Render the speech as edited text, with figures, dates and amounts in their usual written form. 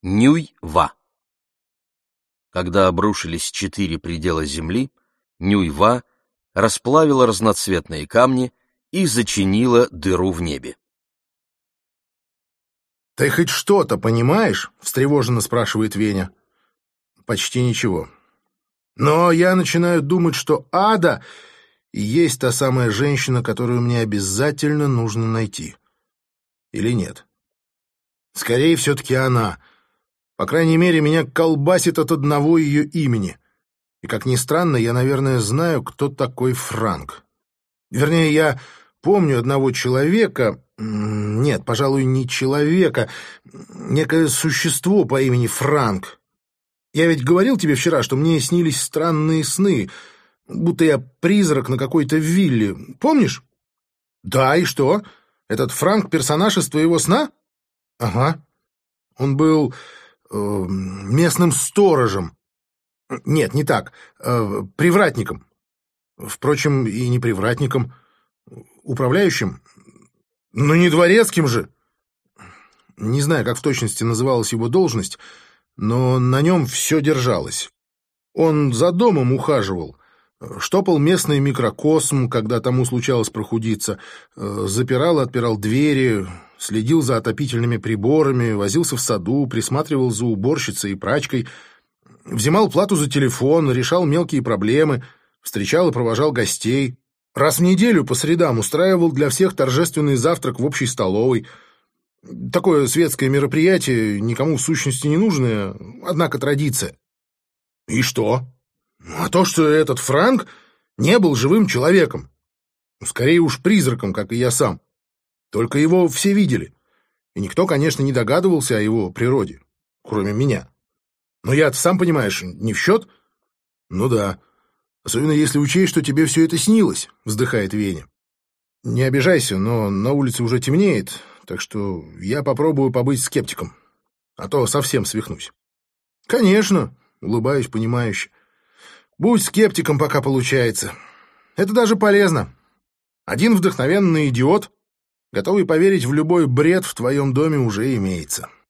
Нюй-Ва. Когда обрушились 4 предела земли, Нюй-Ва расплавила разноцветные камни и зачинила дыру в небе. «Ты хоть что-то понимаешь?» — встревоженно спрашивает Веня. «Почти ничего. Но я начинаю думать, что Ада и есть та самая женщина, которую мне обязательно нужно найти. Или нет? Скорее, все-таки она. По крайней мере, меня колбасит от одного ее имени. И, как ни странно, я, наверное, знаю, кто такой Франк. Вернее, я помню одного человека... Нет, пожалуй, не человека. Некое существо по имени Франк. Я ведь говорил тебе вчера, что мне снились странные сны, будто я призрак на какой-то вилле. Помнишь? Да, и что? Этот Франк — персонаж из твоего сна? Ага. Он был местным сторожем. Нет, не так. Привратником. Впрочем, и не привратником. Управляющим. Но не дворецким же. Не знаю, как в точности называлась его должность, но на нем все держалось. Он за домом ухаживал, штопал местный микрокосм, когда тому случалось прохудиться, запирал и отпирал двери, следил за отопительными приборами, возился в саду, присматривал за уборщицей и прачкой, взимал плату за телефон, решал мелкие проблемы, встречал и провожал гостей. Раз в неделю по средам устраивал для всех торжественный завтрак в общей столовой. Такое светское мероприятие, никому в сущности не нужное, однако традиция. И что? А то, что этот Франк не был живым человеком. Скорее уж призраком, как и я сам. Только его все видели. И никто, конечно, не догадывался о его природе, кроме меня. Но я-то, сам понимаешь, не в счет? Ну да. Особенно если учесть, что тебе все это снилось, вздыхает Веня. Не обижайся, но на улице уже темнеет, так что я попробую побыть скептиком. А то совсем свихнусь. Конечно, улыбаюсь понимающе. Будь скептиком, пока получается. Это даже полезно. Один вдохновенный идиот, готовый поверить в любой бред в твоем доме, уже имеется.